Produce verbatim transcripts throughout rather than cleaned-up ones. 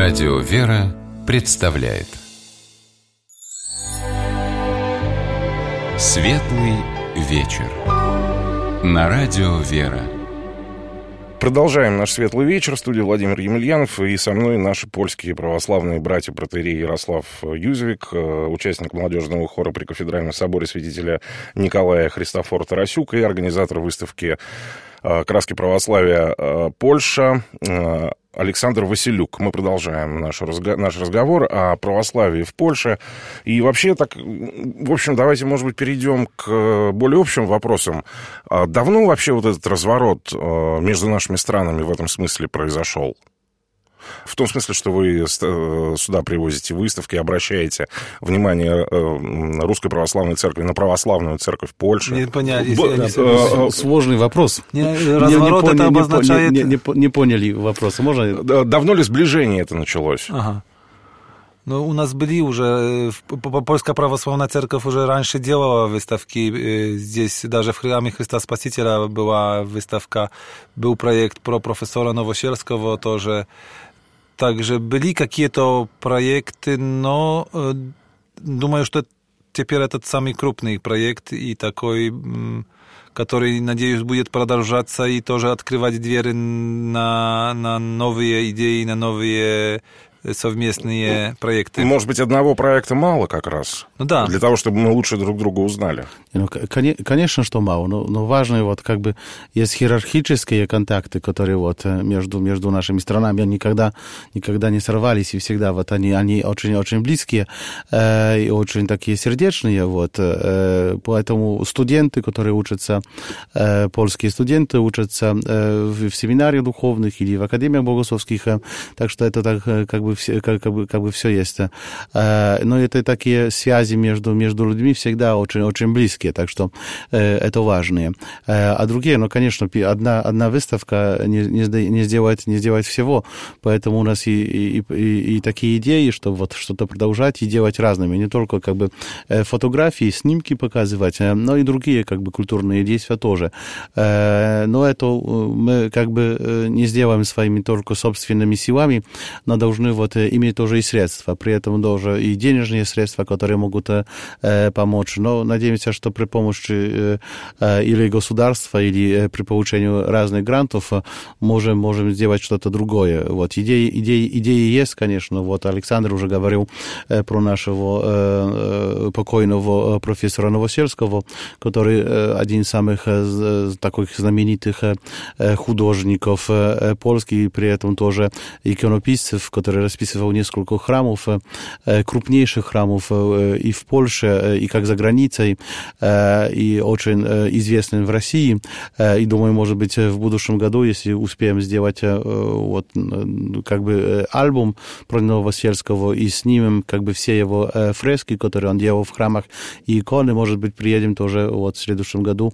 Радио «Вера» представляет Светлый вечер на Радио «Вера». Продолжаем наш светлый вечер. В студии Владимир Емельянов. И со мной наши польские православные братья протоиерей Ярослав Юзевик, участник молодежного хора при Кафедральном соборе святителя Николая Христофор Тарасюк и организатор выставки «Краски православия. Польша» Александр Василюк. Мы продолжаем наш, разго... наш разговор о православии в Польше. И вообще так, в общем, давайте, может быть, перейдем к более общим вопросам. Давно вообще вот этот разворот между нашими странами в этом смысле произошел? В том смысле, что вы сюда привозите выставки, обращаете внимание Русской Православной Церкви на Православную Церковь Польши. Не поняли. Б... Сложный вопрос. Не, разворот не, не, это обозначает... Не, не, не поняли вопроса. Можно? Давно ли сближение это началось? Ага. Ну, у нас были уже... Польская Православная Церковь уже раньше делала выставки. Здесь даже в храме Христа Спасителя была выставка. Был проект про профессора Новосельского тоже. Также были какие-то проекты, но э, думаю, что теперь этот самый крупный проект и такой, который, надеюсь, будет продолжаться и тоже открывать двери на, на новые идеи, на новые совместные проекты. Может быть, одного проекта мало как раз? Ну да. Для того, чтобы мы лучше друг друга узнали. Ну, конечно, что мало, но, но важно, вот как бы есть иерархические контакты, которые вот между, между нашими странами никогда, никогда не сорвались, и всегда вот они, они очень-очень близкие э, и очень такие сердечные, вот, э, поэтому студенты, которые учатся, э, польские студенты учатся э, в, в семинариях духовных или в академиях богословских, э, так что это так как бы Все, как, как, бы, как бы все есть. Но это такие связи между, между людьми всегда очень, очень близкие, так что это важные. А другие, ну, конечно, одна, одна выставка не, не, сделает, не сделает всего, поэтому у нас и, и, и, и такие идеи, что вот что-то продолжать и делать разными, не только как бы фотографии, снимки показывать, но и другие как бы культурные действия тоже. Но это мы как бы не сделаем своими только собственными силами, но должны вот иметь тоже и средства, при этом тоже и денежные средства, которые могут э, помочь. Но надеемся, что при помощи э, или государства, или при получении разных грантов можем, можем сделать что-то другое. Вот идеи, идеи, идеи есть, конечно. Вот Александр уже говорил э, про нашего э, покойного профессора Новосельского, который э, один из самых э, таких знаменитых э, художников э, польских, при этом тоже иконописцев, который расписывал несколько храмов, крупнейших храмов и в Польше, и как за границей, и очень известным в России. И думаю, может быть, в будущем году, если успеем сделать вот, как бы альбом про Новосельского и снимем как бы все его фрески, которые он делал в храмах и иконы, может быть, приедем тоже вот в следующем году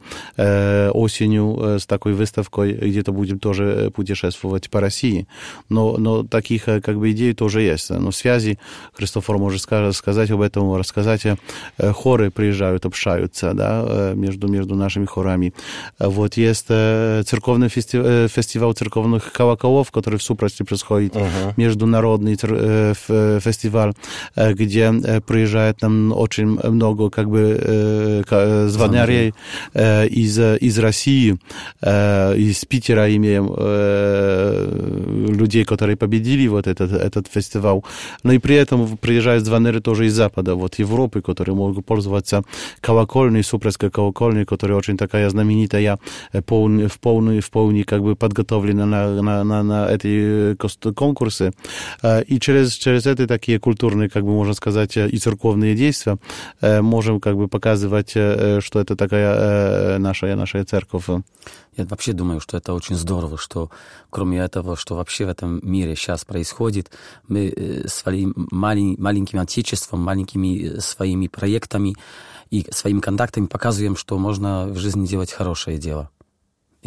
осенью с такой выставкой, где-то будем тоже путешествовать по России. Но, но таких как бы идей тоже есть. Но связи, Христофор может сказать об этом, рассказать, хоры приезжают, общаются, да, между, между нашими хорами. Вот есть церковный фестиваль, фестиваль церковных колоколов, который в Супросте происходит, uh-huh. международный фестиваль, где приезжает нам очень много как бы звонарей из, из России, из Питера имеем людей, которые победили вот этот, этот фестиваль. Но и при этом приезжают звонары тоже из Запада, вот Европы, которые могут пользоваться колокольней, Супресской колокольней, которая очень такая знаменитая, полный, в полной, в полной как бы подготовлена на, на, на, на эти конкурсы. И через, через эти такие культурные, как бы можно сказать, и церковные действия можем как бы показывать, что это такая наша, наша церковь. Я вообще думаю, что это очень здорово, что кроме этого, что вообще в этом мире сейчас происходит, мы своим малень, маленьким отечеством, маленькими своими проектами и своими контактами показываем, что можно в жизни делать хорошее дело. И все.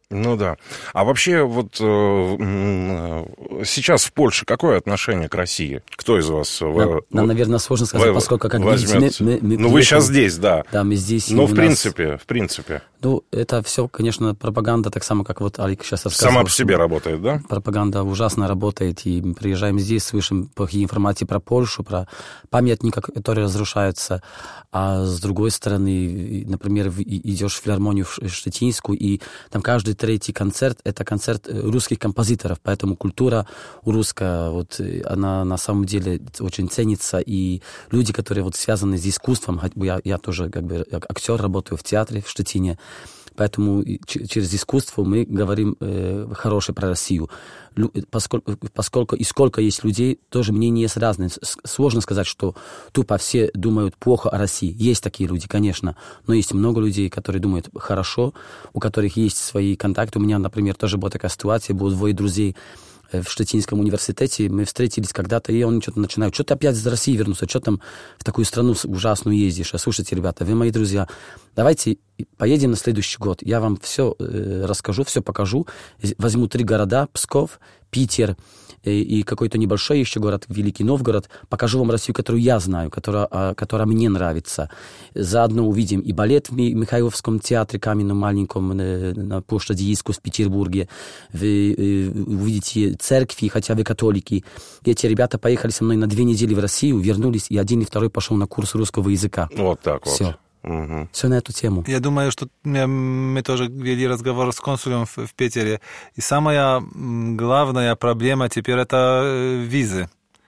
Ну да. А вообще вот сейчас в Польше какое отношение к России? Кто из вас? Нам, нам наверное, сложно сказать, в, поскольку, как возьмет... видите, мы, мы Ну, вы сейчас здесь, да. Да, мы здесь. Ну, в нас... принципе, в принципе. Ну, это все, конечно, пропаганда, так само, как вот Алик сейчас рассказывал. Сама по себе работает, да? Пропаганда ужасно работает, и мы приезжаем здесь, слышим плохие информации про Польшу, про памятники, которые разрушаются, а с другой стороны, например, идешь в филармонию в Штетинскую, и там каждый третий концерт — это концерт русских композиторов, поэтому культура русская, вот, она на самом деле очень ценится, и люди, которые вот связаны с искусством, я, я тоже как бы актер, работаю в театре в Штетине, поэтому через искусство мы говорим э, хорошее про Россию. Лю, поскольку, поскольку и сколько есть людей, тоже мнения есть разные. Сложно сказать, что тупо все думают плохо о России. Есть такие люди, конечно, но есть много людей, которые думают хорошо, у которых есть свои контакты. У меня, например, тоже была такая ситуация, было двое друзей в Штетинском университете, мы встретились когда-то, и он что-то начинает, что ты опять из России вернулся, что там в такую страну ужасную ездишь? А слушайте, ребята, вы мои друзья, давайте поедем на следующий год, я вам все э, расскажу, все покажу, возьму три города, Псков, Питер и, и какой-то небольшой еще город, Великий Новгород, покажу вам Россию, которую я знаю, которая, которая мне нравится. Заодно увидим и балет в Михайловском театре каменном маленьком на площади Искусств в Петербурге, вы увидите церкви, хотя вы католики. Эти ребята поехали со мной на две недели в Россию, вернулись, и один и второй пошел на курс русского языка. Вот так вот. Все. Угу. Все на эту тему. Я думаю, что мы, мы тоже вели разговор с консулем в, в Питере. И самая главная проблема теперь это визы.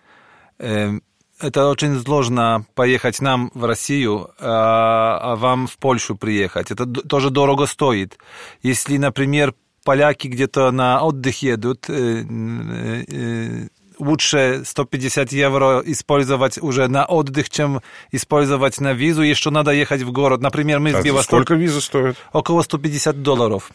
Это очень сложно поехать нам в Россию, а, а вам в Польшу приехать. Это тоже дорого стоит. Если, например, поляки где-то на отдых едут, лучше сто пятьдесят евро использовать уже на отдых, чем использовать на визу. Еще надо ехать в город. Например, мы а с Белостока... Сколько виза стоит? Около сто пятьдесят долларов.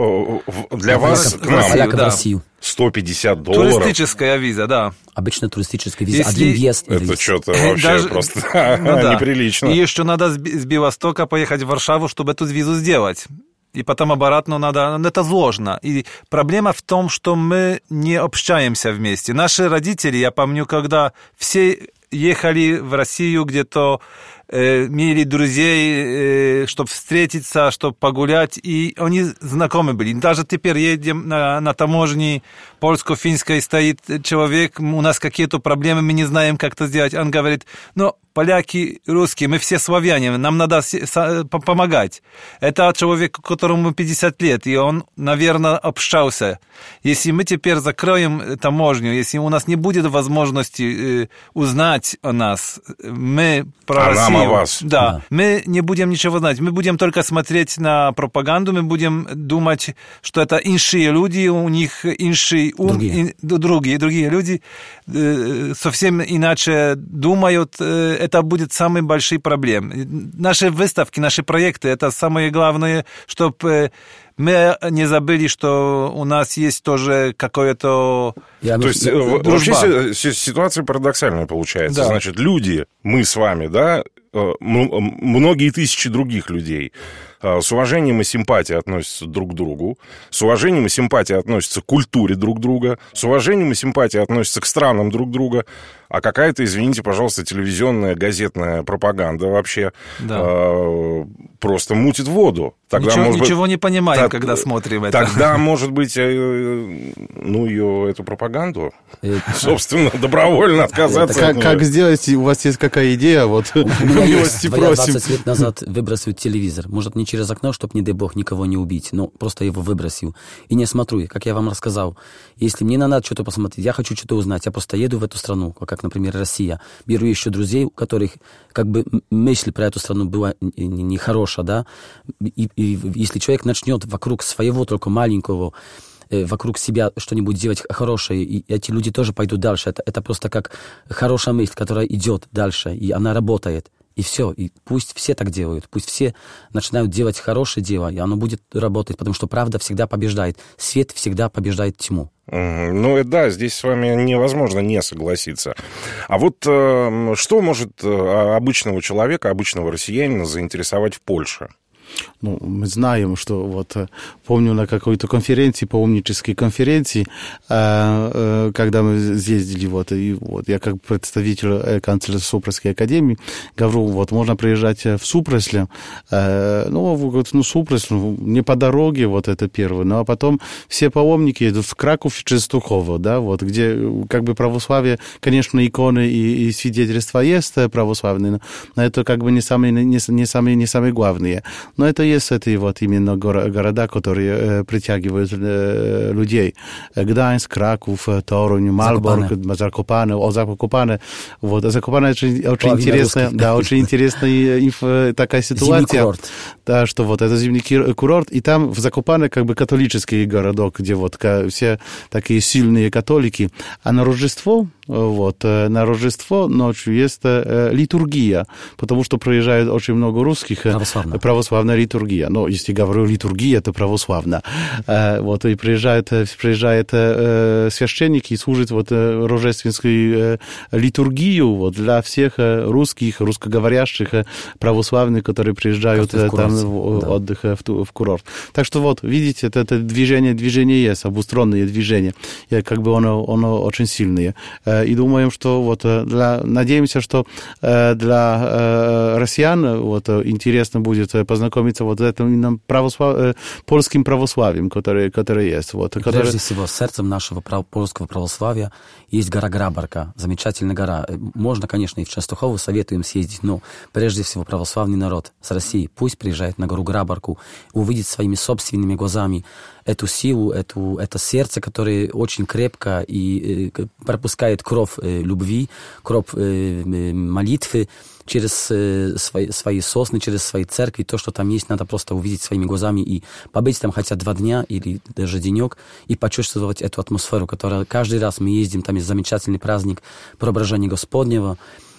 Для вас, к нам? Поляка в Россию. сто пятьдесят долларов? Туристическая виза, да. Обычно туристическая виза. Если... Один въезд. Это что-то вообще Даже... просто ну, да. неприлично. И еще надо с Белостока поехать в Варшаву, чтобы эту визу сделать. И потом обратно надо... Это сложно. И проблема в том, что мы не общаемся вместе. Наши родители, я помню, когда все ехали в Россию где-то, э, имели друзей, э, чтобы встретиться, чтобы погулять, и они знакомы были. Даже теперь едем на, на таможне польско-финской, стоит человек, у нас какие-то проблемы, мы не знаем, как это сделать. Он говорит, ну, поляки, русские, мы все славяне, нам надо помогать. Это человек, которому пятьдесят лет, и он, наверное, общался. Если мы теперь закроем таможню, если у нас не будет возможности э, узнать о нас, мы про а Россию... нам о вас. Да, да, мы не будем ничего знать. Мы будем только смотреть на пропаганду, мы будем думать, что это иншие люди, у них инший ум, другие, ин, другие, другие люди э, совсем иначе думают. Э, это будет самый большой проблем. Наши выставки, наши проекты, это самое главное, чтобы мы не забыли, что у нас есть тоже какое-то... Я, То есть, дружба. Вообще ситуация парадоксальная получается. Да. Значит, люди, мы с вами, да, многие тысячи других людей с уважением и симпатией относятся друг к другу, с уважением и симпатией относятся к культуре друг друга, с уважением и симпатией относятся к странам друг друга, а какая-то, извините, пожалуйста, телевизионная, газетная пропаганда вообще да. э, просто мутит воду. Тогда, ничего может ничего быть, не понимаем, та, когда смотрим это. Тогда, может быть, э, ну, ее, эту пропаганду, собственно, добровольно отказаться. Как, как сделать, у вас есть какая идея, вот, милости просим. двадцать лет назад выбросил телевизор. Может, не через окно, чтобы, не дай бог, никого не убить, но просто его выбросил. И не смотрю, как я вам рассказал. Если мне надо что-то посмотреть, я хочу что-то узнать, я просто еду в эту страну, как, например, Россия. Беру еще друзей, у которых как бы мысль про эту страну была нехорошая, да. И, и если человек начнет вокруг своего только маленького, вокруг себя что-нибудь делать хорошее, и эти люди тоже пойдут дальше. Это, это просто как хорошая мысль, которая идет дальше, и она работает. И все. И пусть все так делают. Пусть все начинают делать хорошее дело, и оно будет работать, потому что правда всегда побеждает. Свет всегда побеждает тьму. Ну да, здесь с вами невозможно не согласиться. А вот э, что может обычного человека, обычного россиянина заинтересовать в Польше? Ну, мы знаем, что вот, помню на какой-то конференции, паломнической конференции, когда мы съездили, вот, и вот, я как представитель канцлера Супроской академии говорю, вот, можно приезжать в Супросль, ну, ну, Супросль, не по дороге, вот это первое, ну, а потом все паломники идут в Краков и Częstochowo, да, вот, где, как бы, православие, конечно, иконы и, и свидетельства есть православные, но это, как бы, не самые, не, не самые, не самые главные. Но это есть это вот именно города, которые э, притягивают э, людей. Гданьск, Краков, Торунь, Мальборг, Закопане, о, Закопане. Вот, Закопане очень, очень интересная, да, очень интересная инф, такая ситуация. Да, что вот это зимний курорт, и там в Закопане как бы католический городок, где вот все такие сильные католики, а на Рождество, вот, на Рождество ночью есть э, литургия, потому что проезжает очень много русских. Православная. Православная литургия. Ну, если говорю литургия, это православная. Э, вот, и приезжает, приезжает э, священник и служит вот рождественскую э, литургию вот, для всех русских, русскоговорящих православных, которые приезжают в там в, да. отдых в, в курорт. Так что вот, видите, это, это движение, движение есть, обустронные движения. И как бы оно, оно очень сильное. И думаем, что вот для, надеемся, что для россиян вот интересно будет познакомиться вот с этим православ... польским православием, которое, которое есть. Вот, которое... Прежде всего, сердцем нашего прав... польского православия есть гора Грабарка, замечательная гора. Можно, конечно, и в Częstochowo советуем съездить, но прежде всего православный народ с России пусть приезжает на гору Грабарку, увидит своими собственными глазами эту силу, эту, это сердце, которое очень крепко и э, пропускает кровь э, любви, кровь э, молитвы через э, свои, свои сосны, через свои церкви. То, что там есть, надо просто увидеть своими глазами и побыть там хотя два дня или даже денек и почувствовать эту атмосферу, которая каждый раз мы ездим, там есть замечательный праздник Преображения Господнего,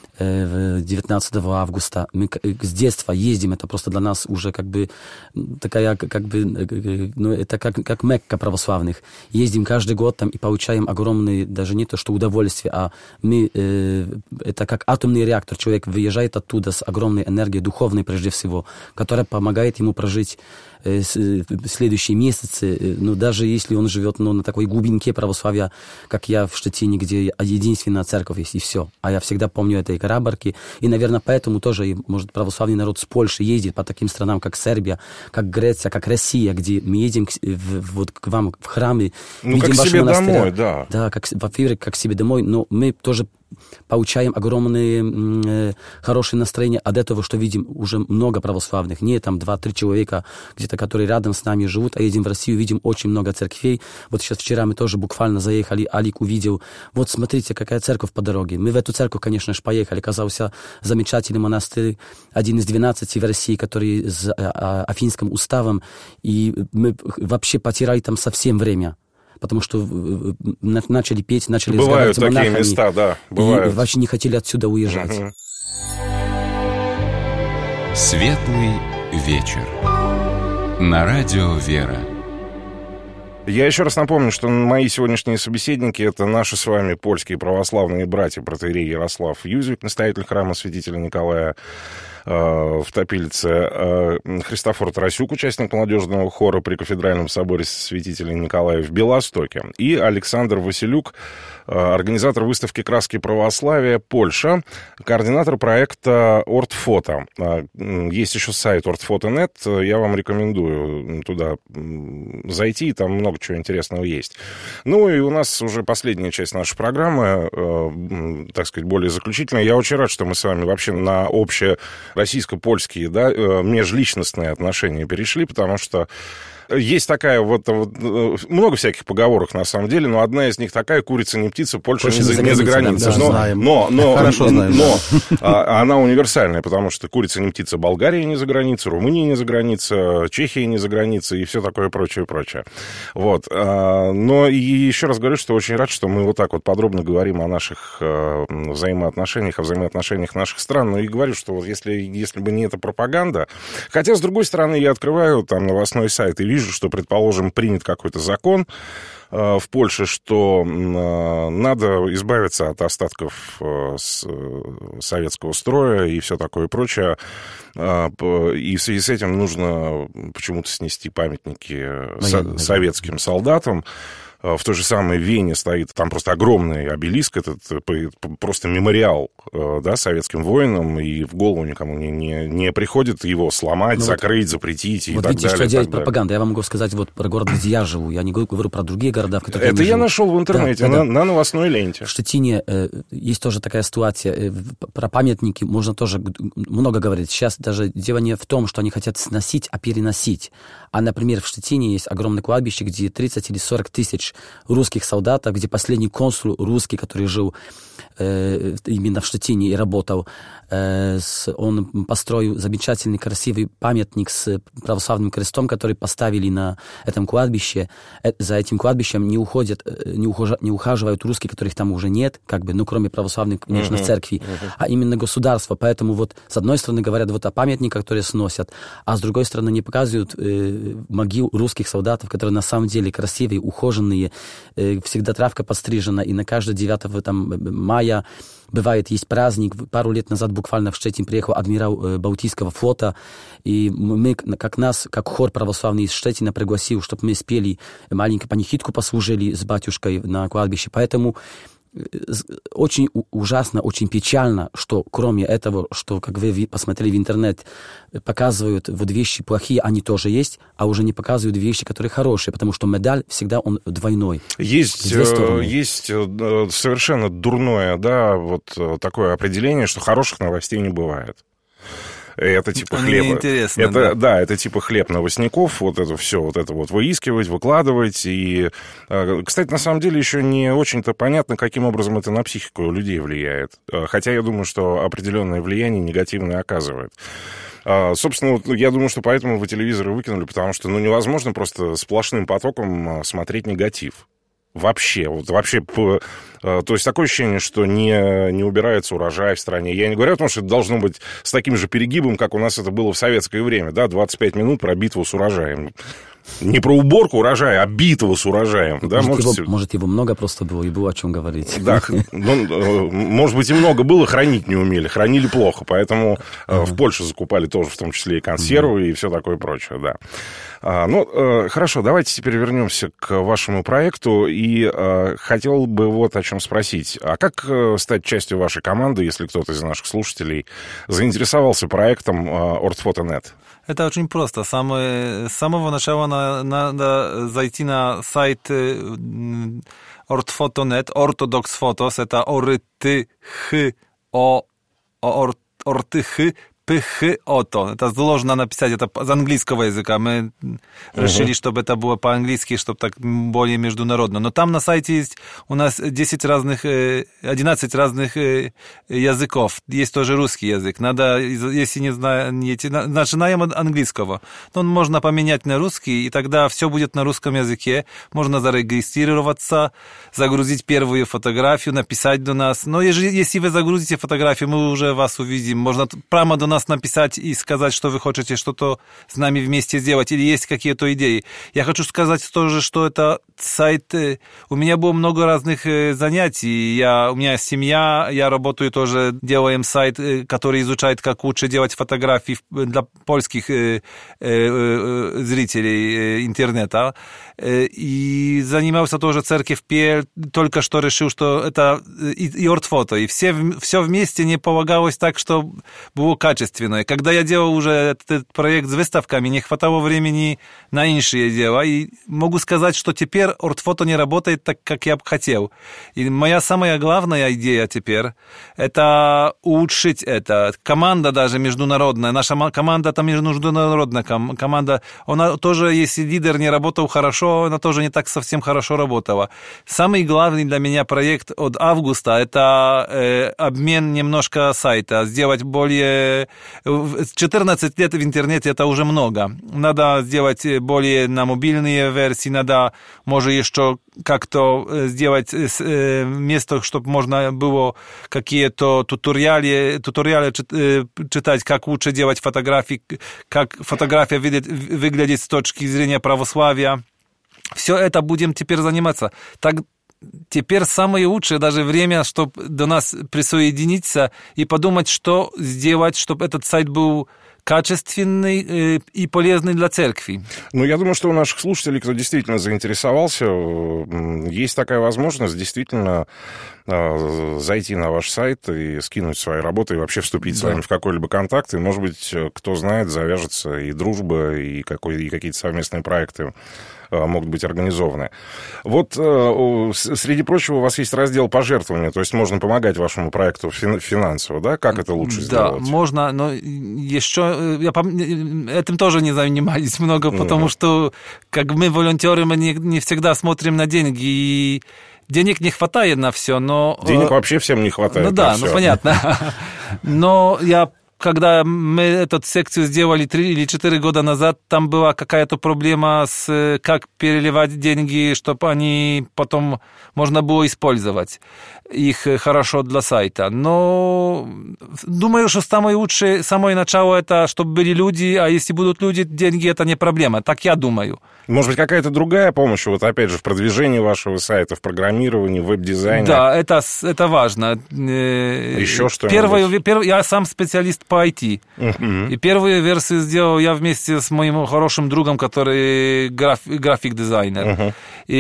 девятнадцатого августа. Мы с детства ездим, это просто для нас уже как бы такая, как бы, ну, это как, как Мекка православных. Ездим каждый год там и получаем огромное, даже не то, что удовольствие, а мы, э, это как атомный реактор. Человек выезжает оттуда с огромной энергией, духовной прежде всего, которая помогает ему прожить э, следующие месяцы. Ну, даже если он живет ну, на такой глубинке православия, как я в Штетине, где единственная церковь есть, и все. А я всегда помню этой Грабарки. И, наверное, поэтому тоже, может, православный народ с Польши ездит по таким странам, как Сербия, как Греция, как Россия, где мы едем к, в, вот к вам в храмы. Ну, как себе монастыря. Домой, да. Да, как, во-первых, как себе домой, но мы тоже получаем огромное э, хорошее настроение от этого, что видим уже много православных. Не там два-три человека, где-то, которые рядом с нами живут, а едем в Россию, видим очень много церквей. Вот сейчас вчера мы тоже буквально заехали, Алик увидел, вот смотрите, какая церковь по дороге. Мы в эту церковь, конечно же, поехали. Оказался замечательный монастырь, один из двенадцати в России, который с а, а, Афинским уставом, и мы вообще потеряли там совсем время. Потому что начали петь, начали бывают разговаривать с монахами. Бывают такие места, да, бывают. И вообще не хотели отсюда уезжать. Угу. Светлый вечер. На радио «Вера». Я еще раз напомню, что мои сегодняшние собеседники — это наши с вами польские православные братья протоиерей Ярослав Юзевик, настоятель храма святителя Николая в Топилице, Христофор Тарасюк, участник молодежного хора при Кафедральном соборе святителя Николая в Белостоке, и Александр Василюк, организатор выставки «Краски православия. Польша», координатор проекта «Ортфото». Есть еще сайт ортфото точка нет, я вам рекомендую туда зайти, там много чего интересного есть. Ну и у нас уже последняя часть нашей программы, так сказать, более заключительная. Я очень рад, что мы с вами вообще на общее российско-польские, да, межличностные отношения перешли, потому что есть такая вот, вот... Много всяких поговорок, на самом деле, но одна из них такая: курица не птица, Польша не за, не за границей. Да, но, знаем. Но, но, Хорошо знаем. Но а, она универсальная, потому что курица не птица, Болгария не за границей, Румыния не за границей, Чехия не за границей и все такое прочее, прочее. Вот. А, но и еще раз говорю, что очень рад, что мы вот так вот подробно говорим о наших а, взаимоотношениях, о взаимоотношениях наших стран. Ну и говорю, что вот если, если бы не эта пропаганда... Хотя, с другой стороны, я открываю там новостной сайт и вижу, что, предположим, принят какой-то закон, в Польше, что надо избавиться от остатков советского строя и все такое прочее. И в связи с этим нужно почему-то снести памятники со- советским солдатам. В той же самой Вене стоит, там просто огромный обелиск, этот просто мемориал, да, советским воинам, и в голову никому не, не, не приходит его сломать, ну, закрыть, вот, запретить и вот так видите, далее. Вот видите, что делает пропаганда. Я вам могу сказать вот про город, где я живу. Я не говорю про другие города, в которых это я не я живу. нашел в интернете, да, на, да. на новостной ленте. В Штетине э, есть тоже такая ситуация. Э, про памятники можно тоже много говорить. Сейчас даже дело не в том, что они хотят сносить, а переносить. А, например, в Штетине есть огромное кладбище, где тридцать или сорок тысяч русских солдатов, где последний консул русский, который жил э, именно в Штетине и работал, э, с, он построил замечательный, красивый памятник с православным крестом, который поставили на этом кладбище. Э, за этим кладбищем не уходят, не, ухожа, не ухаживают русские, которых там уже нет, как бы, ну, кроме православной, конечно, uh-huh. церкви, uh-huh. а именно государство. Поэтому вот с одной стороны говорят вот о памятниках, которые сносят, а с другой стороны не показывают э, могил русских солдатов, которые на самом деле красивые, ухоженные, всегда травка пострижена, и на каждое девятого там, мая бывает, есть праздник. Пару лет назад буквально в Щетин приехал адмирал Балтийского флота, и мы, как нас, как хор православный из Щетина пригласил, чтобы мы спели маленькую панихидку, послужили с батюшкой на кладбище. Поэтому очень ужасно, очень печально, что кроме этого, что, как вы посмотрели в интернет, показывают вот вещи плохие, они тоже есть, а уже не показывают вещи, которые хорошие, потому что медаль всегда он двойной. Есть, есть совершенно дурное, да, вот такое определение, что хороших новостей не бывает. Это типа хлеба. Это, да. да, это типа хлеб новостников, вот это все, вот это вот выискивать, выкладывать. И, кстати, на самом деле еще не очень-то понятно, каким образом это на психику людей влияет. Хотя я думаю, что определенное влияние негативное оказывает. Собственно, вот я думаю, что поэтому вы телевизоры выкинули, потому что ну, невозможно просто сплошным потоком смотреть негатив. Вообще, вот вообще, по, то есть такое ощущение, что не, не убирается урожай в стране. Я не говорю о том, что это должно быть с таким же перегибом, как у нас это было в советское время, да, двадцать пять минут про битву с урожаем. Не про уборку урожая, а битву с урожаем. Да, может, может, его, может, его много просто было, и было о чем говорить. Да, ну, может быть, и много было, хранить не умели, хранили плохо, поэтому uh-huh. в Польше закупали тоже, в том числе и консервы, uh-huh. и все такое прочее, да. А, ну, хорошо, давайте теперь вернемся к вашему проекту, и а, хотел бы вот о чем спросить. А как стать частью вашей команды, если кто-то из наших слушателей заинтересовался проектом Ортфото точка нет? Это очень просто. Самое, с самого начала на, надо зайти на сайт Ортфото точка нет, Orthodox Photos, это орты х о орты х Пх-ото. Это сложно написать, это с английского языка. Мы uh-huh. решили, чтобы это было по-английски, чтобы так более международно. Но там на сайте есть у нас десять разных, одиннадцать разных языков. Есть тоже русский язык. Надо, если не знаете, начинаем от английского. Но можно поменять на русский, и тогда все будет на русском языке. Можно зарегистрироваться, загрузить первую фотографию, написать до нас. Но если вы загрузите фотографию, мы уже вас увидим. Можно прямо до нас написать и сказать, что вы хотите что-то с нами вместе сделать, или есть какие-то идеи. Я хочу сказать тоже, что это сайт... У меня было много разных занятий. Я, у меня семья, я работаю тоже, делаем сайт, который изучает, как лучше делать фотографии для польских э, э, зрителей интернета. И занимался тоже церковь Пель, только что решил, что это и, и Ортфото, и все, все вместе не полагалось так, что было качественное. Когда я делал уже этот проект с выставками, не хватало времени на иншие дела, и могу сказать, что теперь Ортфото не работает так, как я бы хотел. И моя самая главная идея теперь – это улучшить это. Команда даже международная, наша команда там международная команда, она тоже, если лидер не работал хорошо, она тоже не так совсем хорошо работала. Самый главный для меня проект от августа – это э, обмен немножко сайта, сделать более... четырнадцать лет в интернете – это уже много. Надо сделать более на мобильные версии, надо, может, еще как-то сделать э, место, чтобы можно было какие-то туториалы, туториалы читать, как лучше делать фотографии, как фотография выглядит с точки зрения православия. все это будем теперь заниматься. Так теперь самое лучшее даже время, чтобы до нас присоединиться и подумать, что сделать, чтобы этот сайт был качественный э, и полезный для церкви. Ну, я думаю, что у наших слушателей, кто действительно заинтересовался, есть такая возможность действительно э, зайти на ваш сайт и скинуть свои работы, и вообще вступить да. с вами в какой-либо контакт. И, может быть, кто знает, завяжется и дружба, и, какой, и какие-то совместные проекты могут быть организованы. Вот э, среди прочего у вас есть раздел пожертвования, то есть можно помогать вашему проекту финансово, да? Как это лучше сделать? Да, можно, но еще я, этим тоже не занимались много, потому mm-hmm. что как мы волонтеры, мы не, не всегда смотрим на деньги, и денег не хватает на все, но... Денег вообще всем не хватает. Ну да, на все. Ну понятно. Но я... Когда мы эту секцию сделали три или четыре года назад, там была какая-то проблема с как переливать деньги, чтобы они потом можно было использовать их хорошо для сайта. Но думаю, что самое лучшее, самое начало это, чтобы были люди, а если будут люди, деньги это не проблема. Так я думаю. Может быть, какая-то другая помощь, вот опять же, в продвижении вашего сайта, в программировании, в веб-дизайне? Да, это, это важно. Еще что-нибудь? Первое, первое, я сам специалист по ай ти. Uh-huh. И первую версию сделал я вместе с моим хорошим другом, который граф, график-дизайнер. Uh-huh.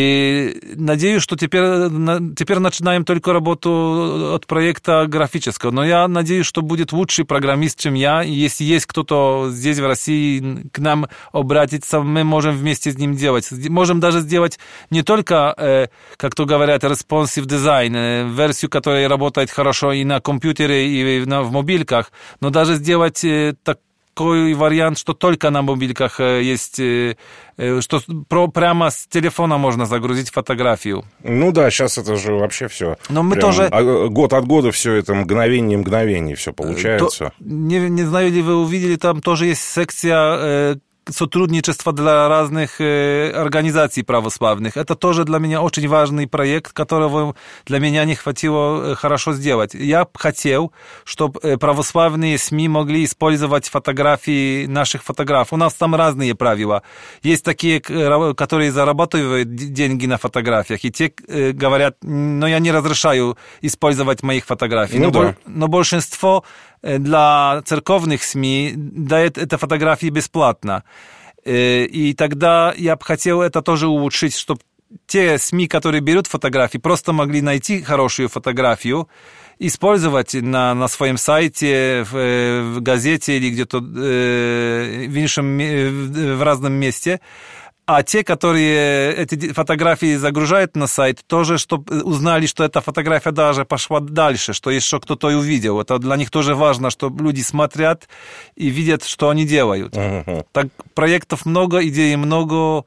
И надеюсь, что теперь, теперь начинаем только работу от проекта графического. Но я надеюсь, что будет лучший программист, чем я. И если есть кто-то здесь, в России, к нам обратиться, мы можем вместе с ним делать. Можем даже сделать не только, э, как то говорят, responsive design, э, версию, которая работает хорошо и на компьютере, и на, в мобилках, но даже сделать э, такой вариант, что только на мобилках э, есть, э, э, что про, прямо с телефона можно загрузить фотографию. Ну да, сейчас это же вообще все. Но мы прям, тоже... Год от года все это мгновение мгновение все получается. То, не, не знаю, ли вы увидели, там тоже есть секция... Э, сотрудничество для разных э, организаций православных. Это тоже для меня очень важный проект, которого для меня не хватило э, хорошо сделать. Я хотел, чтобы э, православные СМИ могли использовать фотографии наших фотографов. У нас там разные правила. Есть такие, которые зарабатывают деньги на фотографиях, и те э, говорят, но я не разрешаю использовать моих фотографий. Ну, но, да. но большинство для церковных СМИ дает это фотографии бесплатно. И тогда я бы хотел это тоже улучшить, чтобы те СМИ, которые берут фотографии, просто могли найти хорошую фотографию, использовать на, на своем сайте, в, в газете или где-то э, в, иншем, в разном месте. А те, которые эти фотографии загружают на сайт, тоже, чтобы узнали, что эта фотография даже пошла дальше, что еще кто-то увидел. Это для них тоже важно, что люди смотрят и видят, что они делают. Uh-huh. Так проектов много, идей много,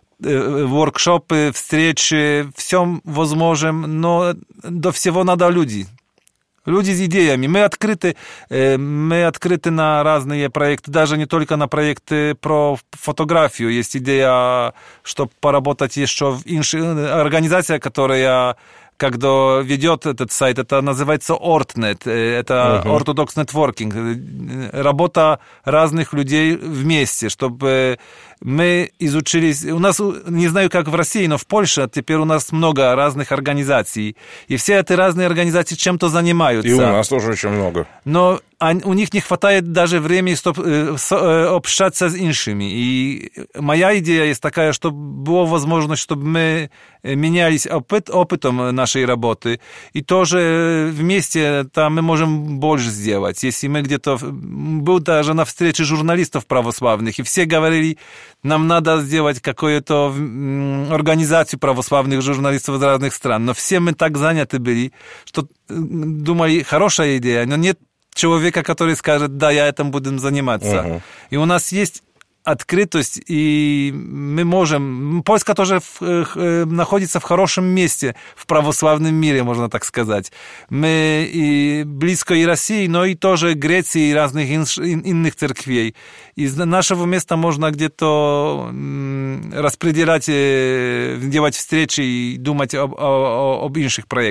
воркшопы, встречи, все возможем, но до всего надо люди. Люди с идеями. Мы открыты, мы открыты на разные проекты, даже не только на проекты про фотографию. Есть идея, чтобы поработать еще в иншей организации, которая когда ведет этот сайт, это называется Ортнет, это uh-huh. Orthodox Networking, работа разных людей вместе, чтобы мы изучились, у нас, не знаю, как в России, но в Польше теперь у нас много разных организаций, и все эти разные организации чем-то занимаются. И у нас тоже очень много. Но у них не хватает даже времени, чтобы общаться с иншими. И моя идея есть такая, чтобы была возможность, чтобы мы менялись опыт, опытом нашей работы, и тоже вместе там мы можем больше сделать. Если мы где-то... Был даже на встрече журналистов православных, и все говорили, нам надо сделать какую-то организацию православных журналистов из разных стран. Но все мы так заняты были, что думали, хорошая идея, но нет человека, который скажет, да, я этим буду заниматься. Uh-huh. И у нас есть открытость, и мы можем... Польска тоже в, э, находится в хорошем месте в православном мире, можно так сказать. Мы и близко и России, но и тоже Греции и разных ин, иных церквей. Из нашего места можно где-то м, распределять, э, делать встречи и думать об, о, об инших проектах.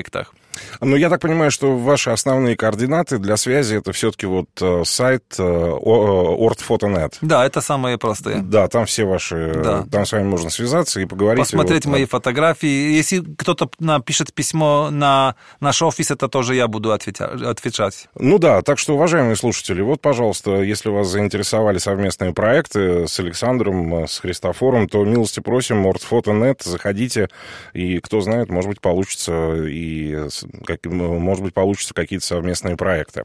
Ну, я так понимаю, что ваши основные координаты для связи это все-таки вот сайт ортфото точка нет. Да, это самые простые. Да, там все ваши... Да. Там с вами можно связаться и поговорить. Посмотреть вот, мои фотографии. Если кто-то напишет письмо на наш офис, это тоже я буду отвечать. Ну да, так что, уважаемые слушатели, вот, пожалуйста, если вас заинтересовали совместные проекты с Александром, с Христофором, то милости просим, ортфото точка нет, заходите, и кто знает, может быть, получится и... Как, может быть, получатся какие-то совместные проекты.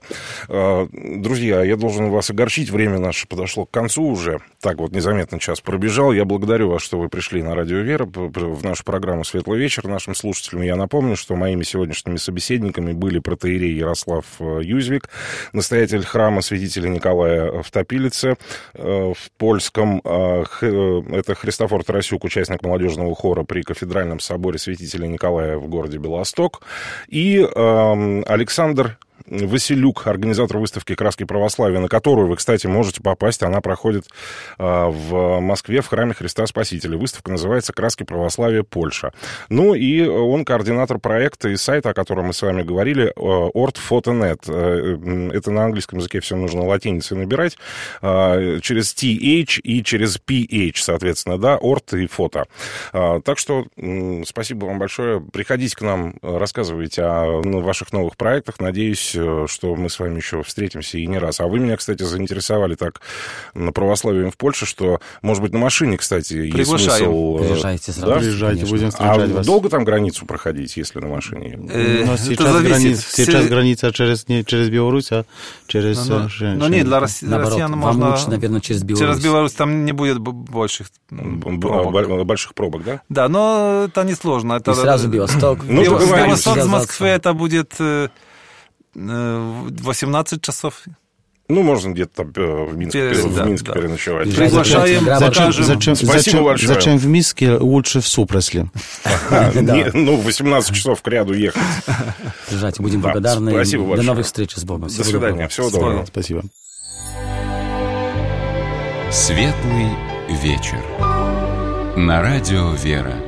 Друзья, я должен вас огорчить, время наше подошло к концу уже. Так вот, незаметно час пробежал. Я благодарю вас, что вы пришли на Радио Вера в нашу программу «Светлый вечер» нашим слушателям. Я напомню, что моими сегодняшними собеседниками были протоиерей Ярослав Юзевик, настоятель храма святителя Николая в Топилице в Польском. Это Христофор Тарасюк, участник молодежного хора при Кафедральном соборе святителя Николая в городе Белосток. И э, Александр Василюк, организатор выставки «Краски православия», на которую вы, кстати, можете попасть. Она проходит э, в Москве в храме Христа Спасителя. Выставка называется «Краски православия. Польша». Ну и он координатор проекта и сайта, о котором мы с вами говорили, ортфото точка нет. Это на английском языке все нужно латиницей набирать. Э, через ти эйч и через пи эйч, соответственно, да, орт и фото. Э, так что э, спасибо вам большое. Приходите к нам, рассказывайте о ну, ваших новых проектах. Надеюсь, что мы с вами еще встретимся и не раз. А вы меня, кстати, заинтересовали так на православии в Польше, что, может быть, на машине, кстати, есть смысл... Приезжайте сразу. Да? Приезжайте, будем встречать а вас. долго там границу проходить, если на машине? Э, Но сейчас, граница, сейчас граница через, не через Беларусь, а через... Ну, ну, ну нет, для Росси... Наоборот, россиян вам можно... лучше, наверное, через Беларусь. Через Беларусь там не будет больших пробок. Больших пробок, да? Да, но это несложно. Это... И сразу Белосток. Ну, Белосток с Москвы это будет... восемнадцать часов. Ну, можно где-то там в Минске, Перед, в да, Минске да. Приглашаем. Приглашаем, зачем, закажем. зачем, Спасибо зачем, большое. Зачем в Минске, лучше в Супросле. Ну, восемнадцать часов к ряду ехать. Приезжайте, будем благодарны. Спасибо большое. До новых встреч с Богом. До свидания. Всего доброго. Спасибо. Светлый вечер. На Радио Вера.